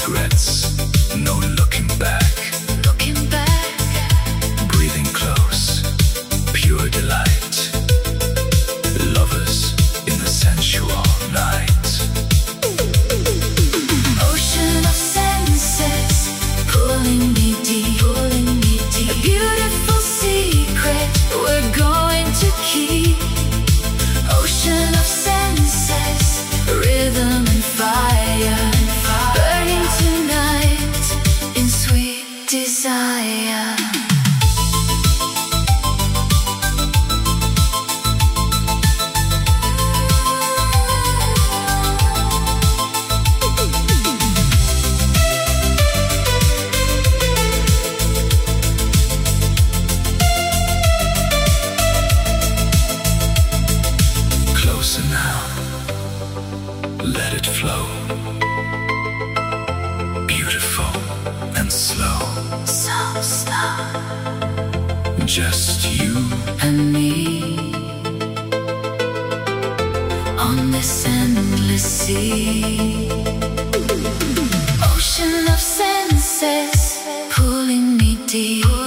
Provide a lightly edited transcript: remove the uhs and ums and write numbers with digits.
regrets, no looking back. Breathing close, pure delight. Lovers in the sensual night. Ocean of senses, pulling me deep. A beautiful secret we're going to keep. Ocean of senses, rhythm and fire, burning tonight in sweet desire. Closer now, let it flow. Beautiful and slow. So slow, Just you and me on this endless sea. Ocean of senses, pulling me deep.